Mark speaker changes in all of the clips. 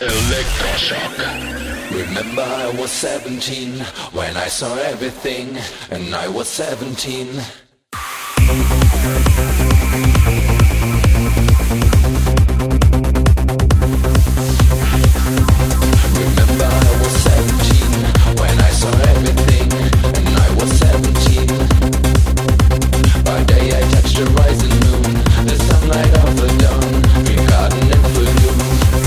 Speaker 1: Electroshock. Remember I was 17 when I saw everything, and I was 17. Remember I was 17 when I saw everything, and I was 17. By day I touched the rising moon, the sunlight of the dawn, green garden in full bloom.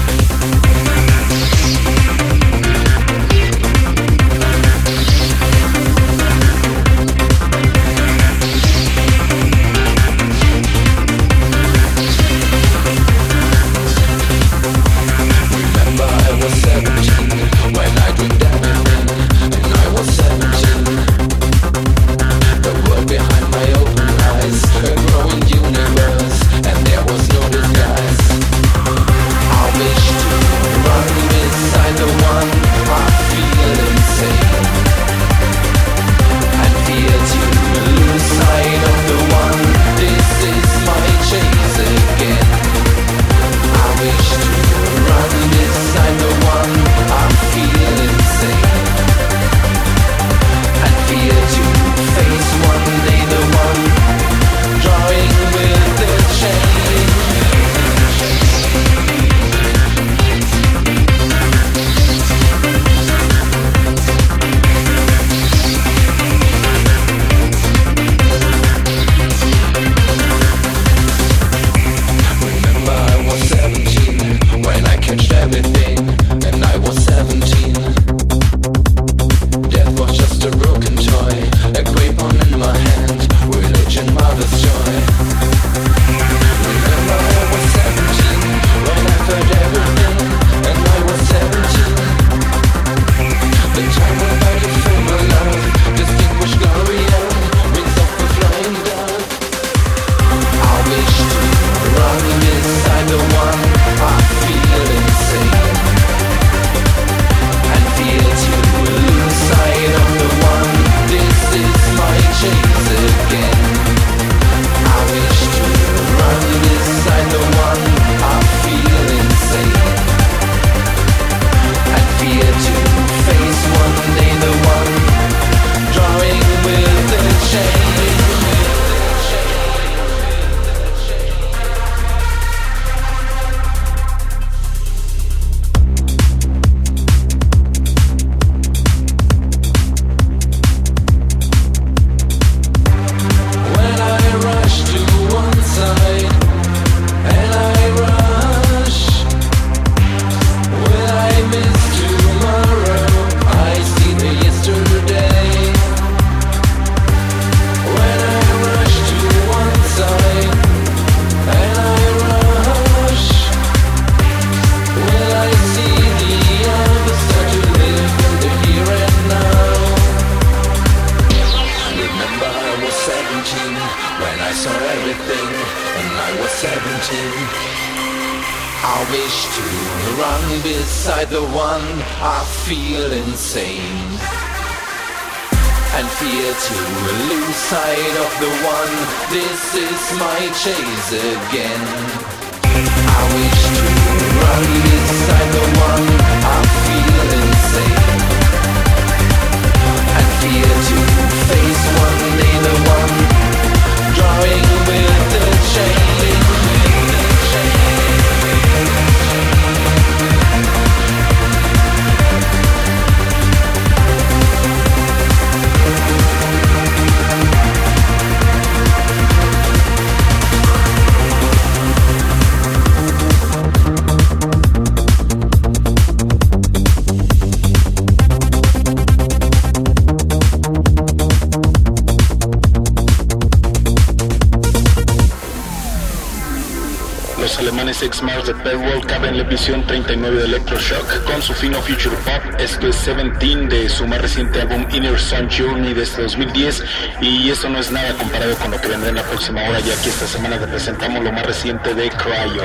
Speaker 2: X-Mars de Bedroll cabe en la edición 39 de Electroshock con su fino future pop. Esto es 17 de su más reciente álbum Inner Sun Journey desde 2010, y eso no es nada comparado con lo que vendrá en la próxima hora, ya que esta semana te presentamos lo más reciente de Cryo.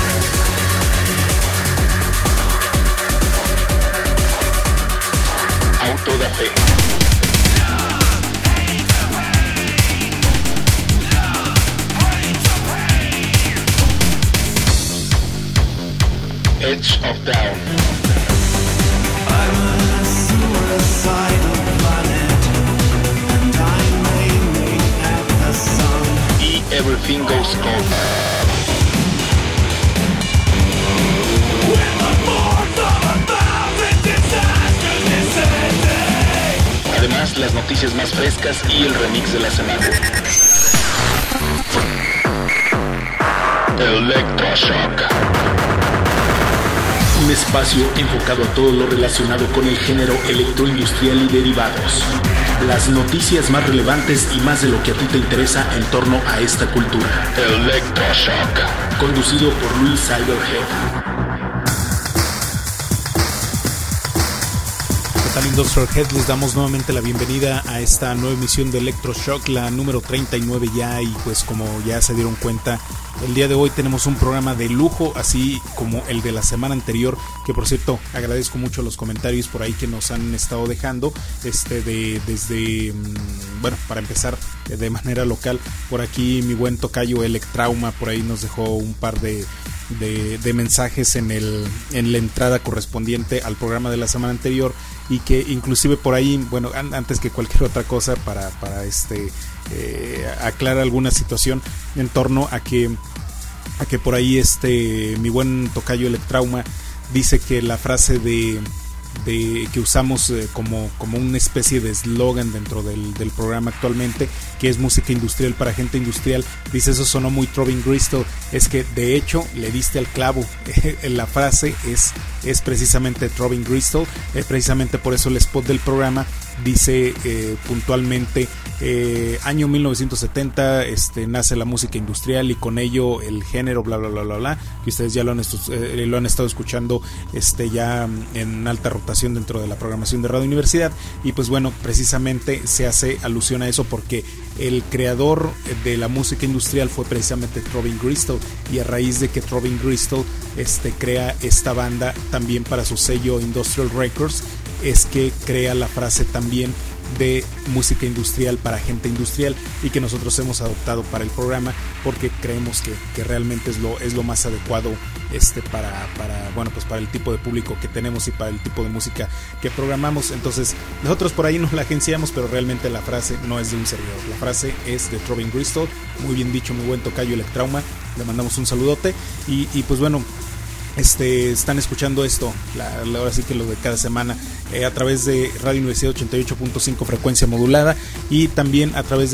Speaker 2: Auto da fe. Edge of Down.
Speaker 3: I'm a suicidal planet, and I'm aiming at the sun.
Speaker 2: Y Everything Goes Cold. Además, las noticias más frescas y el remix de la semana. Electroshock. Un espacio enfocado a todo lo relacionado con el género electroindustrial y derivados. Las noticias más relevantes y más de lo que a ti te interesa en torno a esta cultura. Electroshock. Conducido por Luis Cyberhead.
Speaker 4: Industrial Head, les damos nuevamente la bienvenida a esta nueva emisión de Electroshock, la número 39 ya, y pues como ya se dieron cuenta, el día de hoy tenemos un programa de lujo, así como el de la semana anterior, que por cierto agradezco mucho los comentarios por ahí que nos han estado dejando, bueno, para empezar de manera local, por aquí mi buen tocayo Electrauma por ahí nos dejó un par de mensajes en la entrada correspondiente al programa de la semana anterior, y que inclusive por ahí, bueno, antes que cualquier otra cosa, para aclarar alguna situación en torno a que por ahí mi buen tocayo Electrauma dice que la frase que usamos como una especie de eslogan dentro del programa actualmente, que es música industrial para gente industrial, dice eso sonó muy Throbbing Gristle. Es que de hecho le diste al clavo. La frase es precisamente Throbbing Gristle, precisamente por eso el spot del programa dice puntualmente año 1970 nace la música industrial y con ello el género bla bla bla bla bla, que ustedes ya lo han estado escuchando ya en alta rotación dentro de la programación de Radio Universidad. Y pues bueno, precisamente se hace alusión a eso porque el creador de la música industrial fue precisamente Throbbing Gristle, y a raíz de que Throbbing Gristle crea esta banda también para su sello Industrial Records, es que crea la frase también de música industrial para gente industrial, y que nosotros hemos adoptado para el programa porque creemos que realmente es lo más adecuado para el tipo de público que tenemos y para el tipo de música que programamos. Entonces nosotros por ahí nos la agenciamos, pero realmente la frase no es de un servidor, la frase es de Throbbing Gristle. Muy bien dicho, muy buen tocayo Electrauma, le mandamos un saludote. Y pues bueno, están escuchando esto, ahora sí que lo de cada semana, a través de Radio Universidad 88.5 frecuencia modulada, y también a través de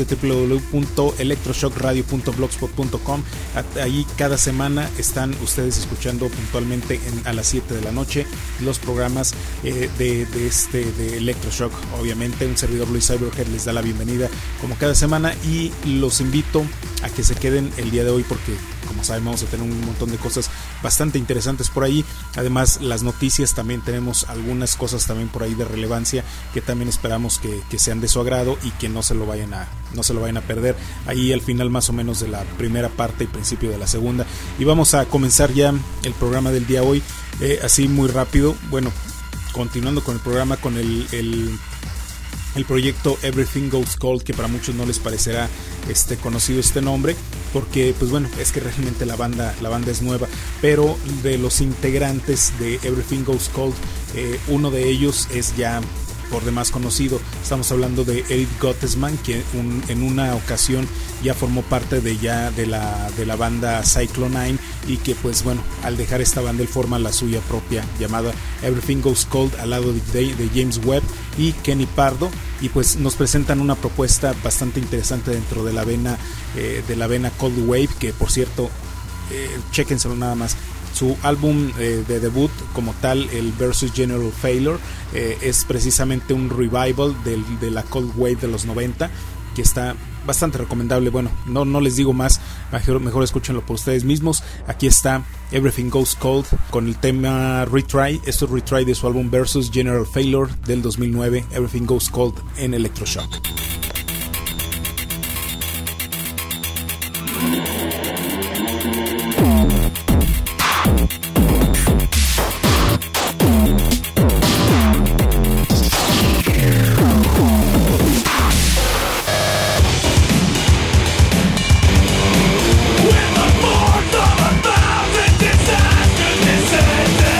Speaker 4: www.electroshockradio.blogspot.com. Ahí cada semana están ustedes escuchando puntualmente a las 7 de la noche los programas de Electroshock. Obviamente un servidor Luis Cyberhead les da la bienvenida como cada semana, y los invito a que se queden el día de hoy porque, como saben, vamos a tener un montón de cosas bastante interesantes por ahí. Además, las noticias, también tenemos algunas cosas también por ahí de relevancia que también esperamos que sean de su agrado y que no se lo vayan a perder ahí al final más o menos de la primera parte y principio de la segunda. Y vamos a comenzar ya el programa del día hoy, así muy rápido. Bueno, continuando con el programa, con el proyecto Everything Goes Cold, que para muchos no les parecerá conocido este nombre, porque pues bueno, es que realmente la banda es nueva, pero de los integrantes de Everything Goes Cold, uno de ellos es ya por demás conocido. Estamos hablando de Eric Gottesman, que en una ocasión ya formó parte de la banda Cyclone 9, y que pues bueno, al dejar esta banda él forma la suya propia llamada Everything Goes Cold al lado de James Webb y Kenny Pardo, y pues nos presentan una propuesta bastante interesante dentro de la vena Cold Wave, que por cierto, chéquenselo nada más. Su álbum de debut como tal, el Versus General Failure, es precisamente un revival de la Cold Wave de los 90, que está bastante recomendable. Bueno, no les digo más, mejor escúchenlo por ustedes mismos. Aquí está Everything Goes Cold con el tema Retry. Esto es Retry de su álbum Versus General Failure del 2009, Everything Goes Cold en Electroshock.
Speaker 3: With the force of 1,000 disasters descending.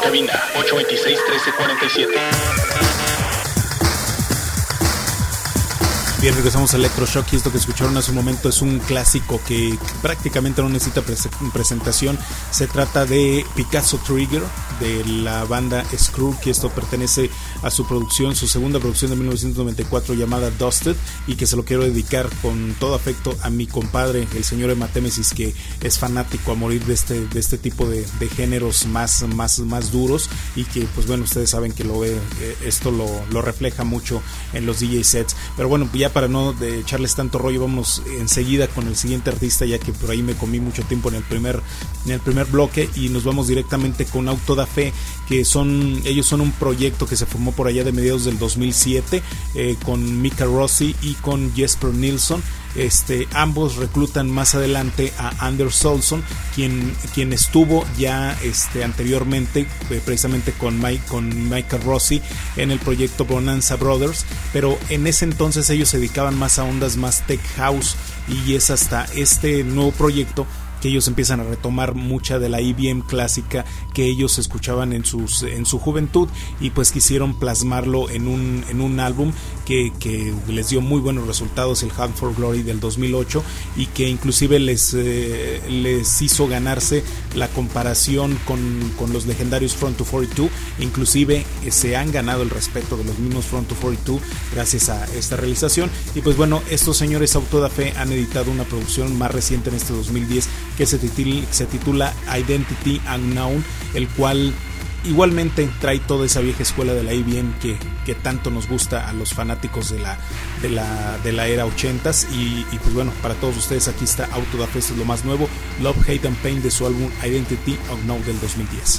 Speaker 2: cabina 826-1347.
Speaker 4: Bien, regresamos a Electroshock y esto que escucharon hace un momento es un clásico que prácticamente no necesita presentación. Se trata de Picasso Trigger de la banda Screw, que esto pertenece a su producción, su segunda producción de 1994 llamada Dusted, y que se lo quiero dedicar con todo afecto a mi compadre, el señor Hematemesis, que es fanático a morir de este tipo de géneros más duros, y que pues bueno, ustedes saben que esto lo refleja mucho en los DJ sets. Pero bueno, ya para no echarles tanto rollo, vamos enseguida con el siguiente artista, ya que por ahí me comí mucho tiempo en el primer bloque, y nos vamos directamente con Auto da Fe, que ellos son un proyecto que se formó por allá de mediados del 2007 con Mika Rossi y con Jesper Nilsson. Ambos reclutan más adelante a Anders Olsson, quien estuvo ya anteriormente precisamente con Mika Rossi en el proyecto Bonanza Brothers, pero en ese entonces ellos se dedicaban más a ondas más tech house, y es hasta este nuevo proyecto que ellos empiezan a retomar mucha de la IBM clásica que ellos escuchaban en su juventud, y pues quisieron plasmarlo en un álbum que les dio muy buenos resultados, el Hunt for Glory del 2008, y que inclusive les hizo ganarse la comparación con los legendarios Front 242. Inclusive se han ganado el respeto de los mismos Front 242 gracias a esta realización. Y pues bueno, estos señores Auto da Fe han editado una producción más reciente en este 2010 que se titula Identity Unknown, el cual igualmente trae toda esa vieja escuela de la IBM que tanto nos gusta a los fanáticos de la era 80s. Y pues bueno, para todos ustedes aquí está Auto da Fe, esto es lo más nuevo, Love, Hate and Pain, de su álbum Identity Unknown del 2010.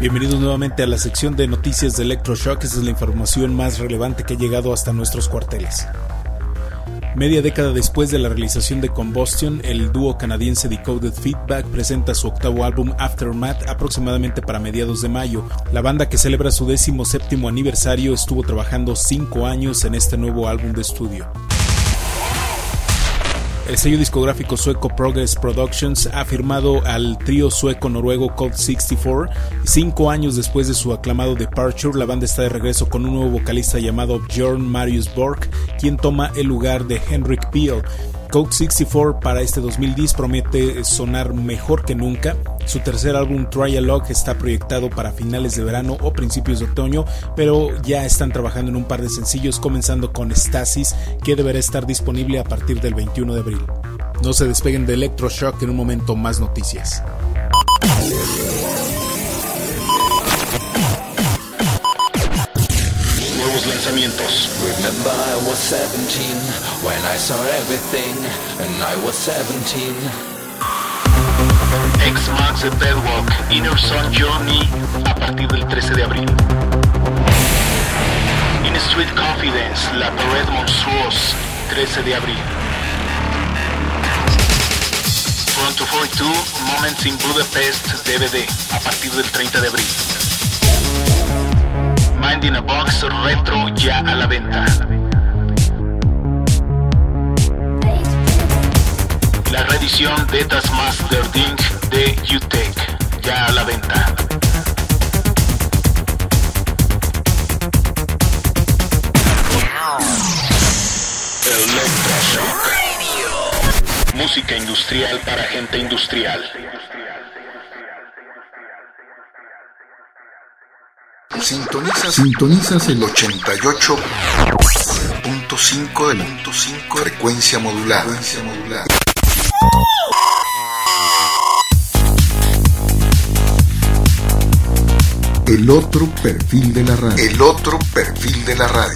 Speaker 4: Bienvenidos nuevamente a la sección de noticias de Electroshock. Esta es la información más relevante que ha llegado hasta nuestros cuarteles. Media década después de la realización de Combustion, el dúo canadiense Decoded Feedback presenta su octavo álbum Aftermath aproximadamente para mediados de mayo. La banda, que celebra su 17º aniversario, estuvo trabajando 5 años en este nuevo álbum de estudio. El sello discográfico sueco Progress Productions ha firmado al trío sueco-noruego Code 64. 5 años después de su aclamado Departure, la banda está de regreso con un nuevo vocalista llamado Björn Marius Borg, quien toma el lugar de Henrik Piel. Code 64 para este 2010 promete sonar mejor que nunca. Su tercer álbum Trialogue está proyectado para finales de verano o principios de otoño, pero ya están trabajando en un par de sencillos, comenzando con Stasis, que deberá estar disponible a partir del 21 de abril. No se despeguen de Electroshock, en un momento más noticias.
Speaker 2: Nuevos lanzamientos.
Speaker 1: Remember I was 17 when I saw everything, and I was 17.
Speaker 2: X-Max The Deadwalk, Inner Sun Journey, a partir del 13 de abril. In Street Confidence, La Parade Monstruous, 13 de abril. Front to 42, Moments in Budapest, DVD, a partir del 30 de abril. Mind in a Box Retro, ya a la venta. La reedición de Taskmaster Dink de U-Tech, ya a la venta. Electroshock. Música industrial para gente industrial.
Speaker 5: Sintonizas el 88.5 del frecuencia modulada. El otro perfil de la radio.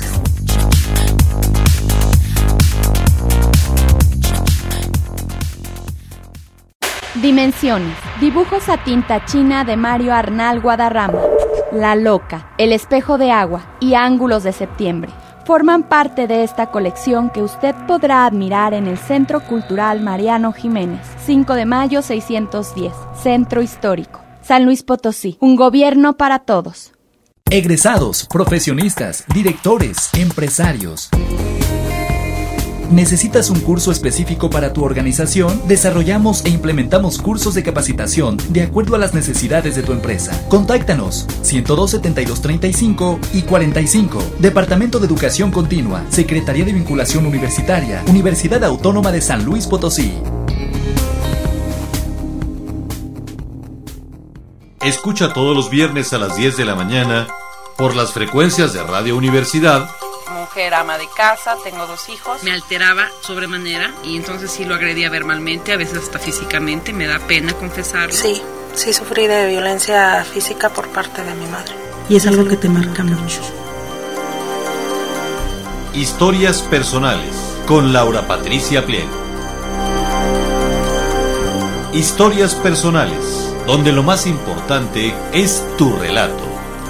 Speaker 6: Dimensiones. Dibujos a tinta china de Mario Arnal Guadarrama. La Loca, El Espejo de Agua y Ángulos de Septiembre forman parte de esta colección que usted podrá admirar en el Centro Cultural Mariano Jiménez, 5 de mayo 610, Centro Histórico, San Luis Potosí. Un gobierno para todos.
Speaker 7: Egresados, profesionistas, directores, empresarios. ¿Necesitas un curso específico para tu organización? Desarrollamos e implementamos cursos de capacitación de acuerdo a las necesidades de tu empresa. Contáctanos 102-7235 y 45. Departamento de Educación Continua, Secretaría de Vinculación Universitaria, Universidad Autónoma de San Luis Potosí.
Speaker 8: Escucha todos los viernes a las 10 de la mañana por las frecuencias de Radio Universidad.
Speaker 9: Mujer ama de casa, tengo 2 hijos. Me alteraba sobremanera y entonces sí lo agredía verbalmente, a veces hasta físicamente, me da pena confesarlo.
Speaker 10: Sí sufrí de violencia física por parte de mi madre.
Speaker 11: Y es algo que te marca mucho.
Speaker 8: Historias personales con Laura Patricia Pliego. Historias personales, donde lo más importante es tu relato.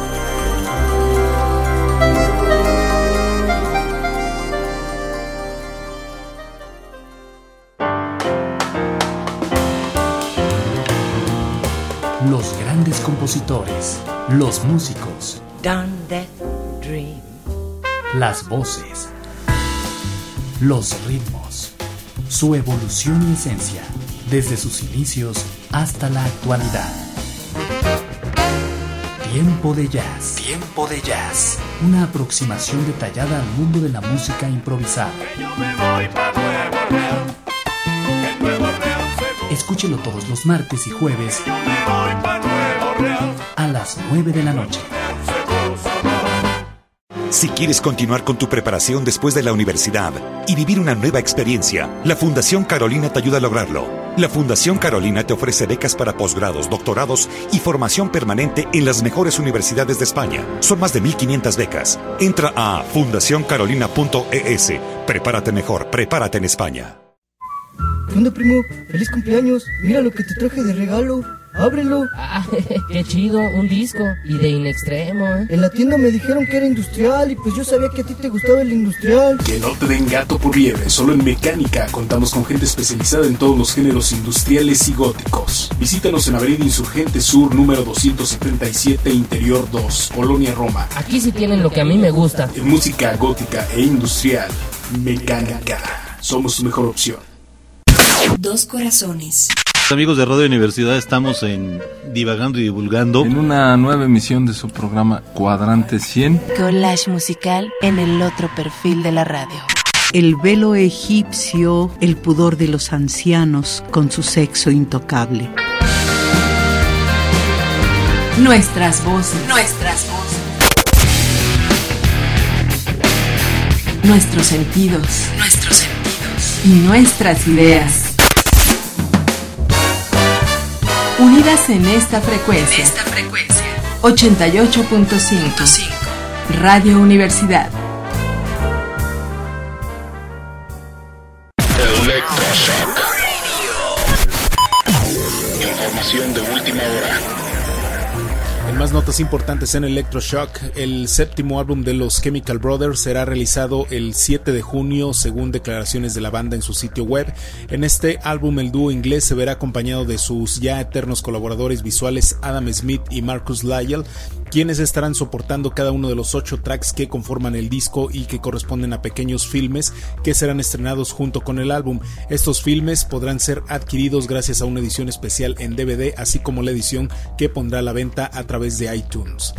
Speaker 7: Los grandes compositores, los músicos, las voces, los ritmos, su evolución y esencia, desde sus inicios hasta la actualidad. Tiempo de jazz. Una aproximación detallada al mundo de la música improvisada. Escúchelo todos los martes y jueves a las 9 de la noche.
Speaker 12: Si quieres continuar con tu preparación después de la universidad y vivir una nueva experiencia, la Fundación Carolina te ayuda a lograrlo. La Fundación Carolina te ofrece becas para posgrados, doctorados y formación permanente en las mejores universidades de España. Son más de 1,500 becas. Entra a fundacioncarolina.es. Prepárate mejor, prepárate en España.
Speaker 13: ¿Qué onda, primo? ¡Feliz cumpleaños! Mira lo que te traje de regalo. ábrelo.
Speaker 14: Ah, qué chido, un disco. Y de In Extremo, ¿eh?
Speaker 13: En la tienda me dijeron que era industrial y pues yo sabía que a ti te gustaba el industrial.
Speaker 15: Que no te den gato por liebre, solo en Mecánica contamos con gente especializada en todos los géneros industriales y góticos. Visítanos en Avenida Insurgente Sur, número 277, Interior 2, Colonia Roma.
Speaker 14: Aquí sí tienen lo que a mí me gusta.
Speaker 15: En música gótica e industrial, Mecánica. Somos tu mejor opción.
Speaker 16: Dos corazones.
Speaker 8: Amigos de Radio Universidad, estamos en Divagando y Divulgando.
Speaker 17: En una nueva emisión de su programa Cuadrante 100.
Speaker 16: Collage musical en el otro perfil de la radio.
Speaker 11: El velo egipcio, el pudor de los ancianos con su sexo intocable.
Speaker 16: Nuestras voces. Nuestras voces. Nuestros sentidos. Nuestros sentidos. Y nuestras ideas. Unidas en esta frecuencia. 88.5. Radio Universidad.
Speaker 2: Electroshock. Información de última hora.
Speaker 4: En más notas importantes en Electroshock, el séptimo álbum de los Chemical Brothers será realizado el 7 de junio, según declaraciones de la banda en su sitio web. En este álbum el dúo inglés se verá acompañado de sus ya eternos colaboradores visuales Adam Smith y Marcus Lyell, quienes estarán soportando cada uno de los 8 tracks que conforman el disco y que corresponden a pequeños filmes que serán estrenados junto con el álbum. Estos filmes podrán ser adquiridos gracias a una edición especial en DVD, así como la edición que pondrá a la venta a través de iTunes.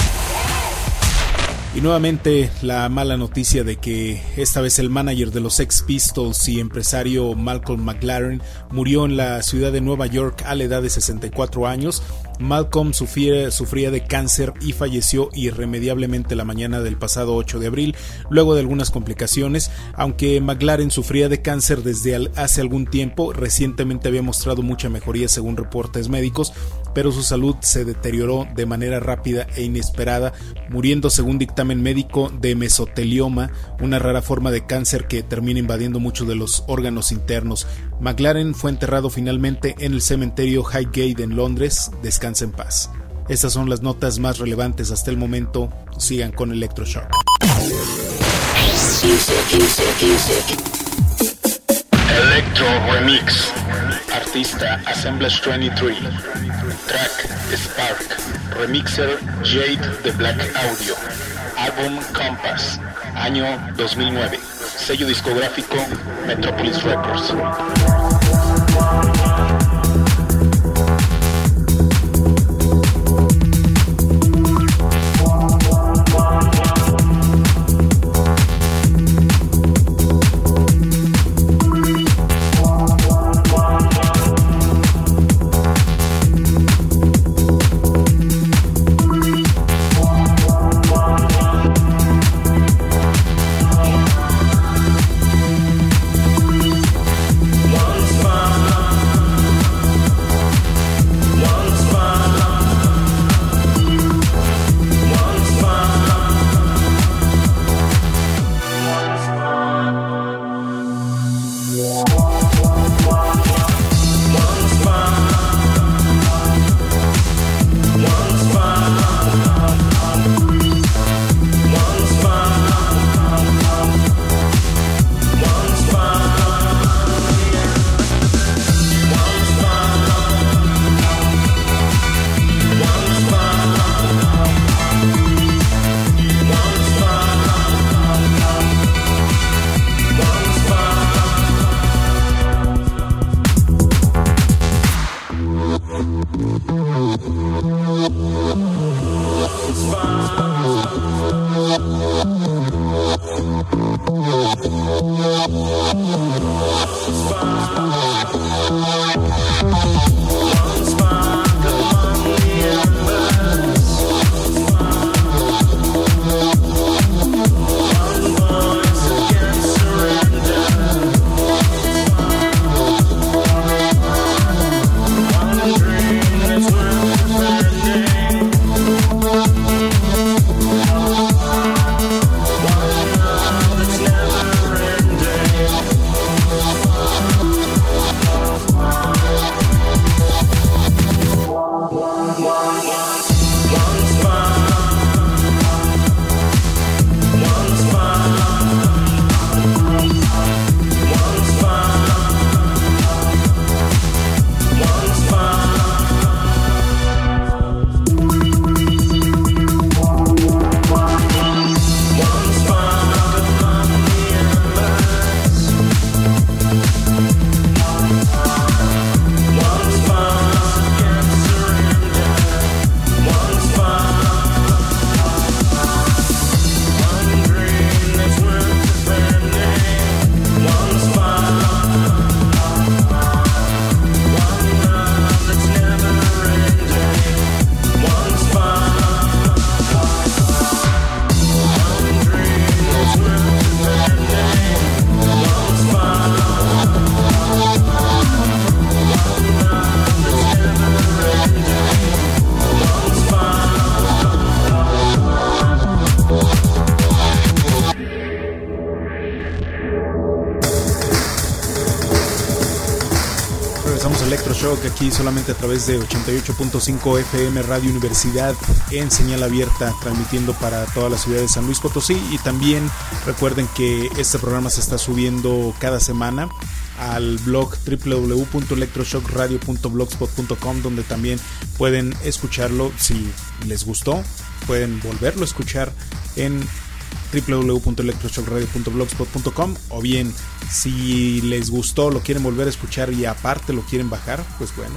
Speaker 4: Y nuevamente la mala noticia de que esta vez el manager de los Sex Pistols y empresario Malcolm McLaren murió en la ciudad de Nueva York a la edad de 64 años. Malcolm sufría de cáncer y falleció irremediablemente la mañana del pasado 8 de abril, luego de algunas complicaciones. Aunque McLaren sufría de cáncer desde hace algún tiempo, recientemente había mostrado mucha mejoría según reportes médicos, pero su salud se deterioró de manera rápida e inesperada, muriendo según dictamen médico de mesotelioma, una rara forma de cáncer que termina invadiendo muchos de los órganos internos. McLaren fue enterrado finalmente en el cementerio Highgate en Londres. Descansa en paz. Estas son las notas más relevantes hasta el momento. Sigan con Electroshock.
Speaker 2: Electro Remix. Artista Assemblage 23. Track Spark. Remixer Jade de Black Audio. Álbum Compass. Año 2009. Sello discográfico Metropolis Records.
Speaker 3: One
Speaker 4: Electroshock, aquí solamente a través de 88.5 FM Radio Universidad en señal abierta, transmitiendo para toda la ciudad de San Luis Potosí. Y también recuerden que este programa se está subiendo cada semana al blog www.electroshockradio.blogspot.com, donde también pueden escucharlo. Si les gustó, pueden volverlo a escuchar en www.electroshockradio.blogspot.com, o bien si les gustó, lo quieren volver a escuchar y aparte lo quieren bajar, pues bueno,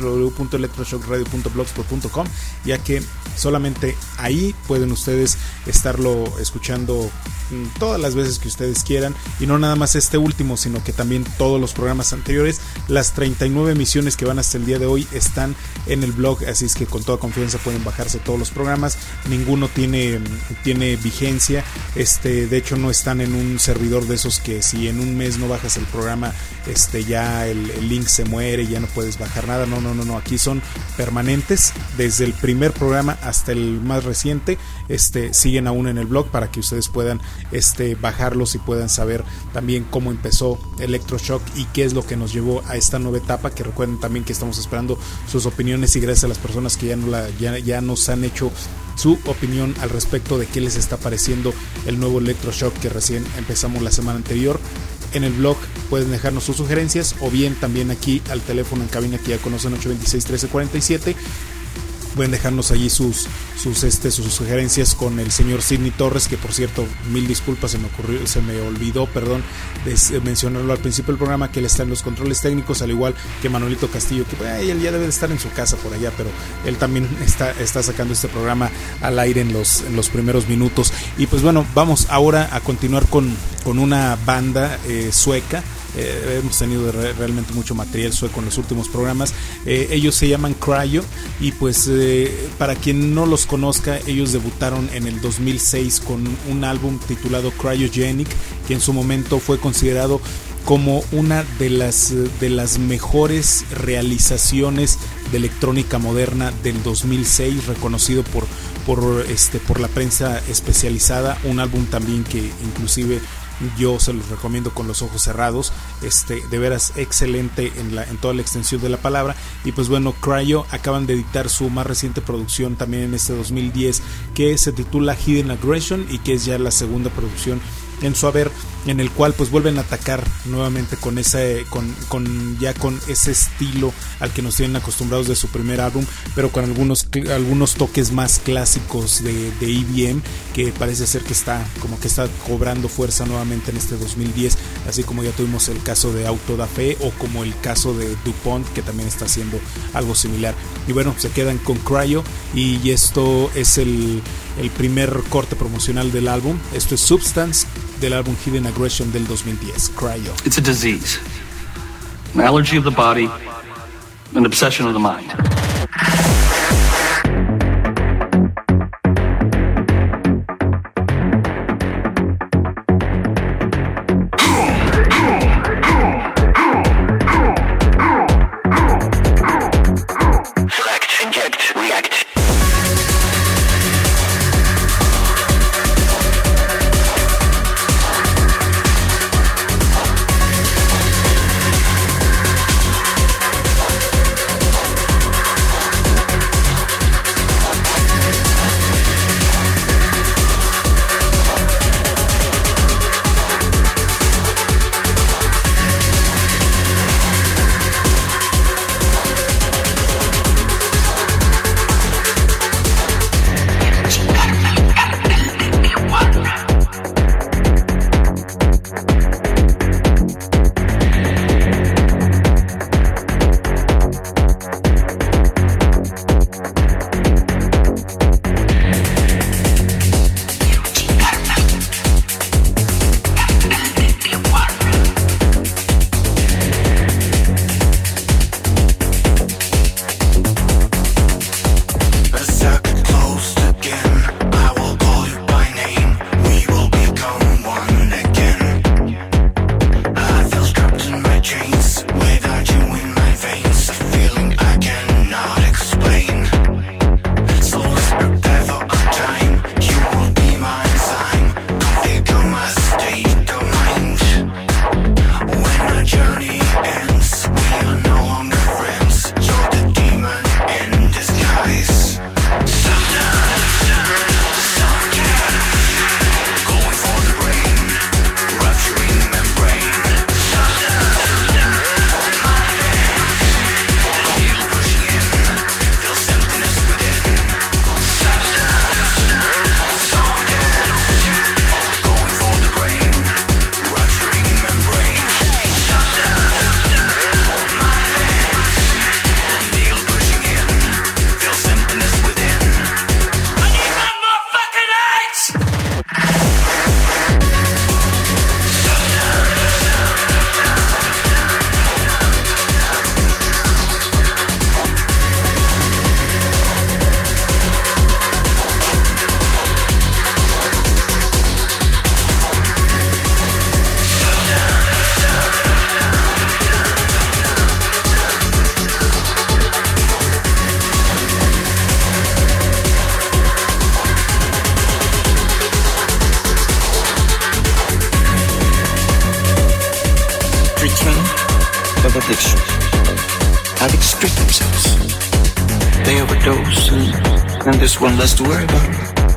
Speaker 4: www.electroshockradio.blogspot.com, ya que solamente ahí pueden ustedes estarlo escuchando todas las veces que ustedes quieran, y no nada más este último, sino que también todos los programas anteriores. Las 39 emisiones que van hasta el día de hoy están en el blog, así es que con toda confianza pueden bajarse todos los programas. Ninguno tiene vigencia. De hecho no están en un servidor de esos que si en un mes no bajas el programa, ya el link se muere y ya no puedes bajar nada. No, aquí son permanentes, desde el primer programa hasta el más reciente. Siguen aún en el blog para que ustedes puedan bajarlos y puedan saber también cómo empezó Electroshock y qué es lo que nos llevó a esta nueva etapa. Que recuerden también que estamos esperando sus opiniones, y gracias a las personas que ya nos han hecho su opinión al respecto de qué les está pareciendo el nuevo Electroshock que recién empezamos la semana anterior. En el blog pueden dejarnos sus sugerencias, o bien también aquí al teléfono en cabina que ya conocen, 826-1347. Pueden dejarnos allí sus sugerencias con el señor Sidney Torres, que por cierto, mil disculpas, se me olvidó mencionarlo al principio del programa, que él está en los controles técnicos, al igual que Manuelito Castillo, que él ya debe de estar en su casa por allá, pero él también está sacando este programa al aire en los primeros minutos. Y pues bueno, vamos ahora a continuar con una banda sueca. Hemos tenido realmente mucho material sueco en los últimos programas. Ellos se llaman Cryo, y pues para quien no los conozca, ellos debutaron en el 2006 con un álbum titulado Cryogenic, que en su momento fue considerado como una de las mejores realizaciones de electrónica moderna del 2006, reconocido por la prensa especializada. Un álbum también que inclusive yo se los recomiendo con los ojos cerrados, de veras excelente en toda la extensión de la palabra. Y pues bueno, Cryo acaban de editar su más reciente producción también en este 2010, que se titula Hidden Aggression, y que es ya la segunda producción en su haber, en el cual pues vuelven a atacar nuevamente con ese estilo al que nos tienen acostumbrados de su primer álbum, pero con algunos toques más clásicos de EBM, que parece ser que está cobrando fuerza nuevamente en este 2010, así como ya tuvimos el caso de Auto da Fe, o como el caso de DuPont, que también está haciendo algo similar. Y bueno, se quedan con Cryo, y esto es el primer corte promocional del álbum. Esto es Substance, del álbum Hidden Aggression del 2010, Cryo.
Speaker 18: It's a disease, an allergy of the body, an obsession of the mind.
Speaker 19: addiction, addict strip themselves. They overdose and there's one less to worry about.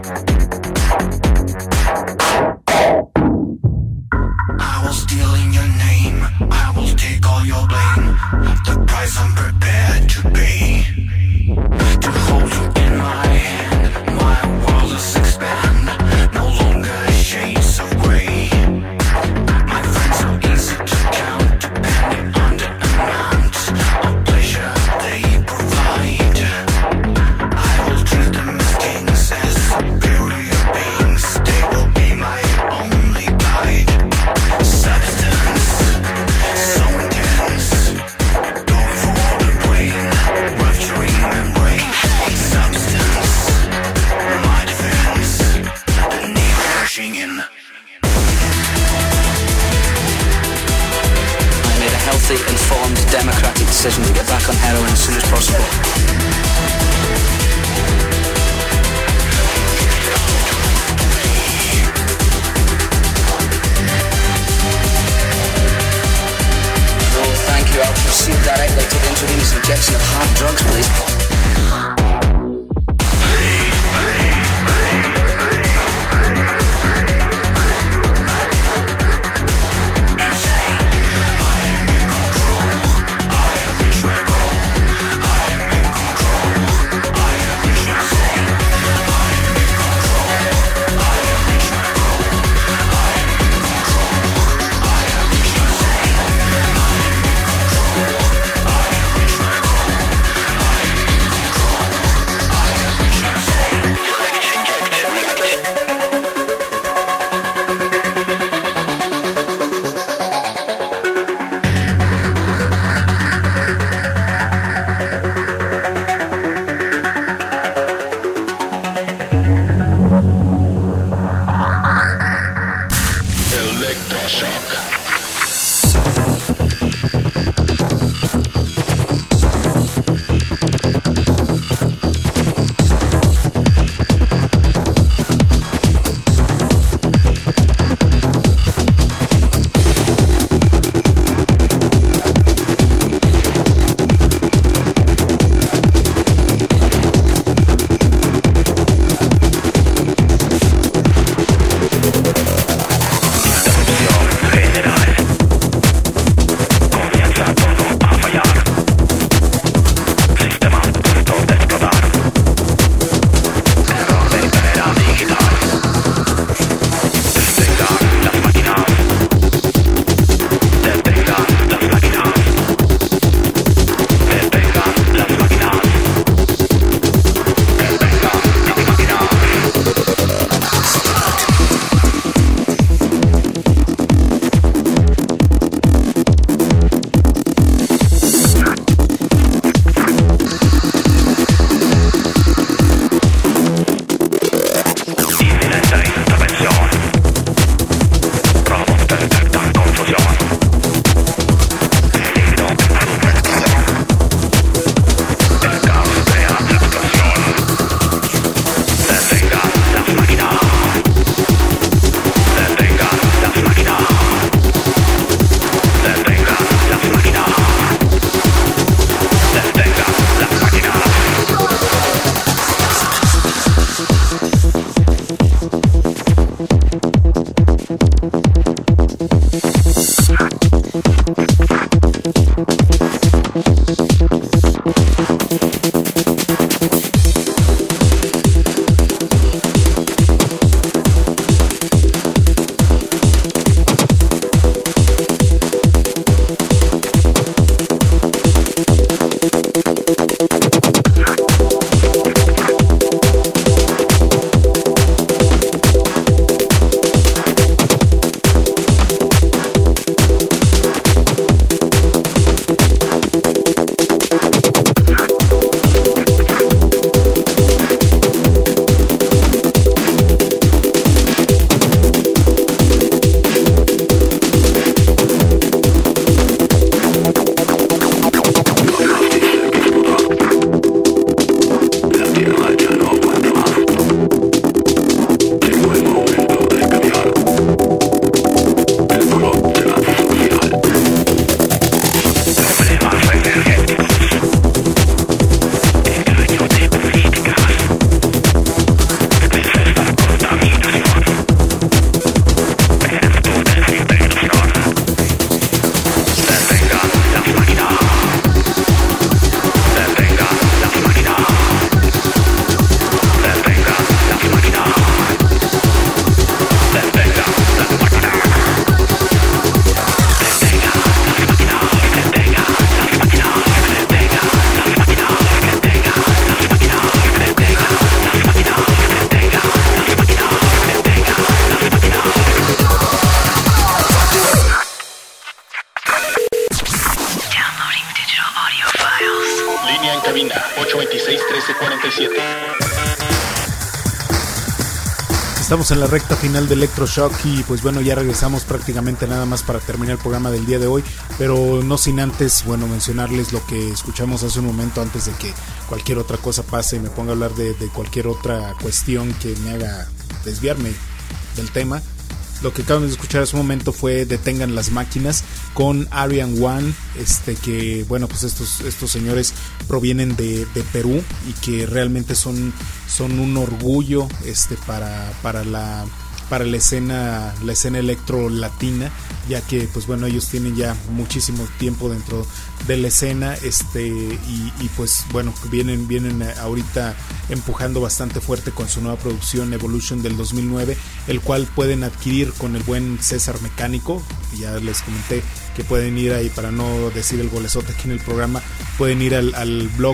Speaker 3: I will steal in your name, I will take all your blame. The price I'm prepared to pay. To hold you in my hand, my world is expand. No longer shades of grey. My friends so easy to count, depending on the amount of pleasure they provide. I will treat them as kings, as superior beings. They will be my only guide. Substance, so intense, going for all the brain, rupturing membrane. Substance, my defense, the need rushing in.
Speaker 19: I made a healthy, informed, democratic decision to get back on heroin as soon as possible. No, thank you. I'll proceed directly to the intravenous injection of hard drugs, please.
Speaker 2: 1347.
Speaker 4: Estamos en la recta final de Electroshock y pues bueno, ya regresamos prácticamente nada más para terminar el programa del día de hoy, pero no sin antes, bueno, mencionarles lo que escuchamos hace un momento antes de que cualquier otra cosa pase y me ponga a hablar de cualquier otra cuestión que me haga desviarme del tema. Lo que acaban de escuchar hace un momento fue Detengan las máquinas con Arian One, que bueno, pues estos señores provienen de Perú y que realmente son un orgullo para la escena electro latina, ya que pues bueno, ellos tienen ya muchísimo tiempo dentro de la escena y pues bueno, vienen ahorita empujando bastante fuerte con su nueva producción Evolution del 2009, el cual pueden adquirir con el buen César Mecánico. Ya les comenté que pueden ir ahí, para no decir el golezote aquí en el programa, pueden ir al blog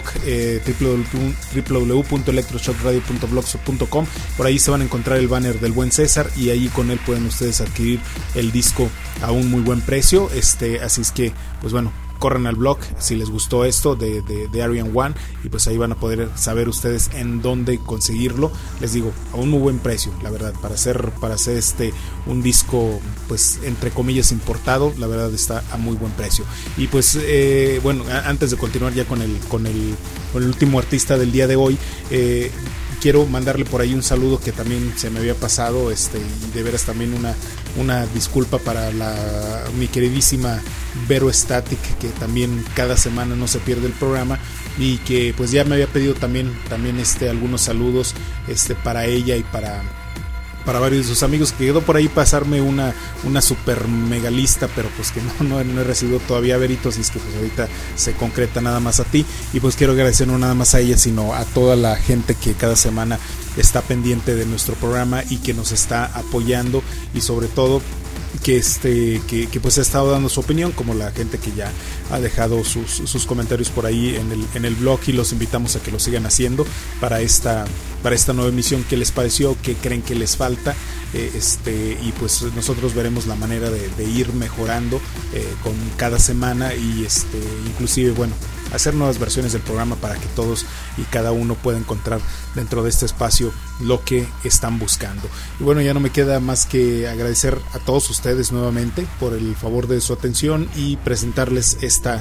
Speaker 4: www.electroshockradio.blogspot.com. Por ahí se van a encontrar el banner del buen César y ahí con él pueden ustedes adquirir el disco a un muy buen precio. Así es que pues bueno, corran al blog si les gustó esto de Arian One y pues ahí van a poder saber ustedes en dónde conseguirlo. Les digo, a un muy buen precio, la verdad, para hacer un disco pues entre comillas importado, la verdad está a muy buen precio. Y pues bueno, antes de continuar ya con el último artista del día de hoy, quiero mandarle por ahí un saludo que también se me había pasado, y de veras también una disculpa para mi queridísima Vero Static, que también cada semana no se pierde el programa y que pues ya me había pedido también algunos saludos para ella y para varios de sus amigos, que quedó por ahí pasarme una super mega lista, pero pues que no he recibido todavía, Veritos, y es que pues ahorita se concreta nada más a ti. Y pues quiero agradecer no nada más a ella, sino a toda la gente que cada semana está pendiente de nuestro programa y que nos está apoyando, y sobre todo que pues ha estado dando su opinión, como la gente que ya ha dejado sus comentarios por ahí en el blog, y los invitamos a que lo sigan haciendo para esta nueva emisión. ¿Qué les pareció? ¿Qué creen que les falta? Y pues nosotros veremos la manera de ir mejorando con cada semana, y inclusive bueno, hacer nuevas versiones del programa para que todos y cada uno pueda encontrar dentro de este espacio lo que están buscando. Y bueno, ya no me queda más que agradecer a todos ustedes nuevamente por el favor de su atención y presentarles esta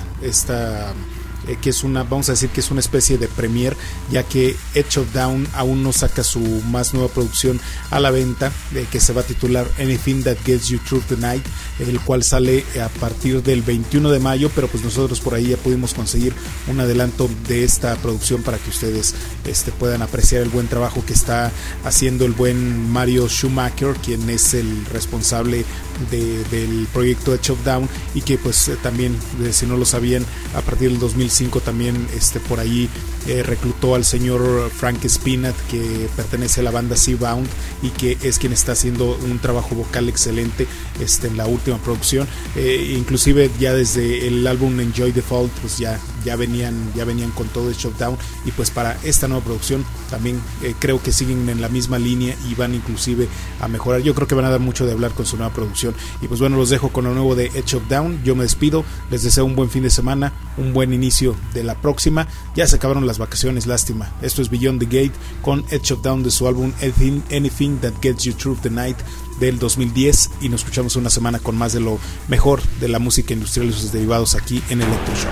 Speaker 4: que es vamos a decir que es una especie de premiere, ya que Edge of Down aún no saca su más nueva producción a la venta, que se va a titular Anything That Gets You Through the Night, el cual sale a partir del 21 de mayo, pero pues nosotros por ahí ya pudimos conseguir un adelanto de esta producción para que ustedes puedan apreciar el buen trabajo que está haciendo el buen Mario Schumacher, quien es el responsable del proyecto Edge of Down, y que pues también, si no lo sabían, a partir del 2005 también por ahí reclutó al señor Frank Spinat, que pertenece a la banda Seabound y que es quien está haciendo un trabajo vocal excelente en la última producción. Inclusive ya desde el álbum Enjoy the Fall pues ya venían con todo Edge of Down, y pues para esta nueva producción también creo que siguen en la misma línea y van inclusive a mejorar. Yo creo que van a dar mucho de hablar con su nueva producción. Y pues bueno, los dejo con lo nuevo de Edge of Down. Yo me despido, les deseo un buen fin de semana, un buen inicio de la próxima. Ya se acabaron las vacaciones, lástima. Esto es Beyond the Gate con Edge of Down de su álbum Anything That Gets You Through the Night del 2010, y nos escuchamos una semana con más de lo mejor de la música industrial y sus derivados aquí en Electroshock.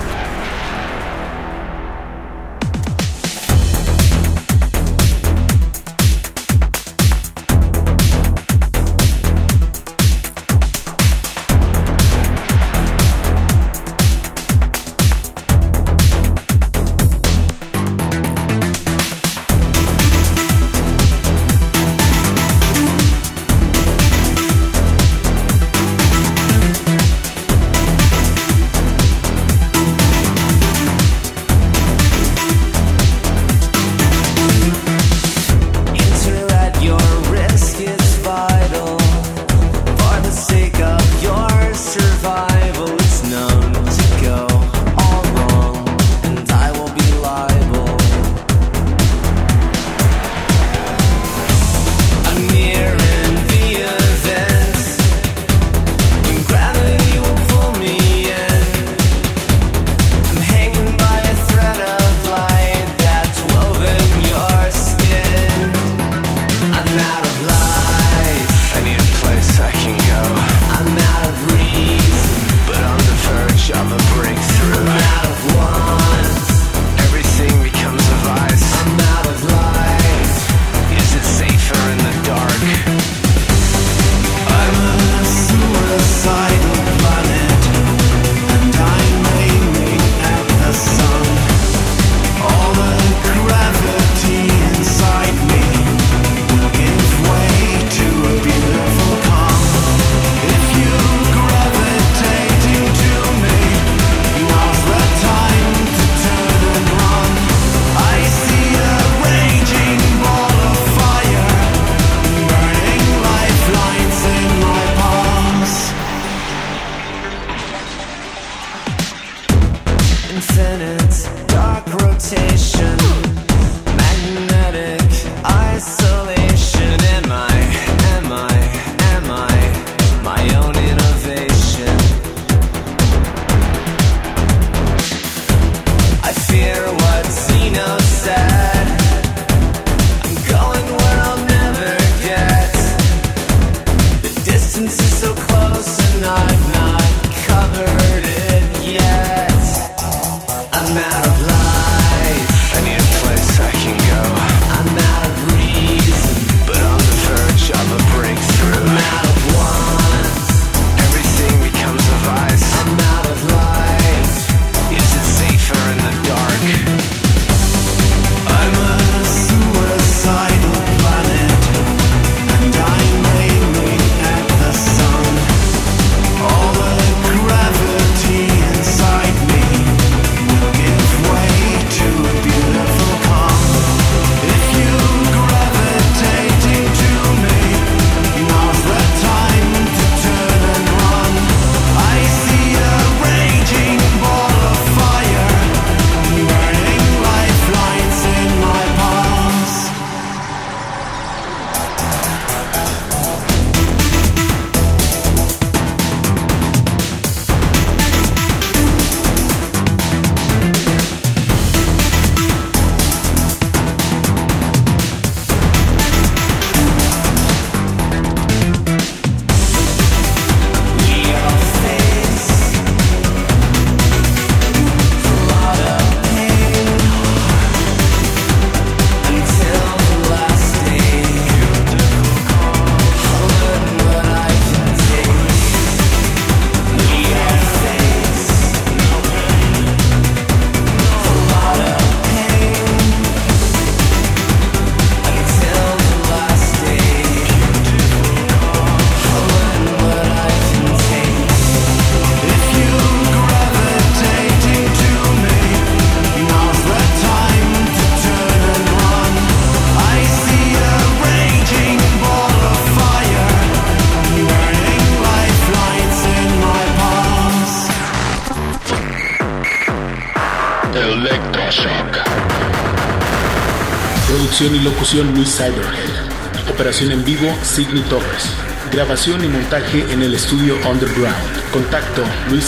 Speaker 15: Producción y locución Luis Cyberhead. Operación en vivo Sidney Torres. Grabación y montaje en el estudio Underground. Contacto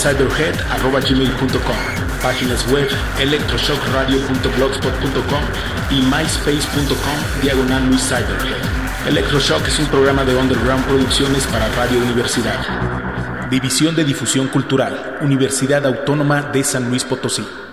Speaker 15: luiscyberhead@gmail.com. Páginas web electroshockradio.blogspot.com y myspace.com/Luis Cyberhead. Electroshock es un programa de Underground Producciones para Radio Universidad. División de Difusión Cultural, Universidad Autónoma de San Luis Potosí.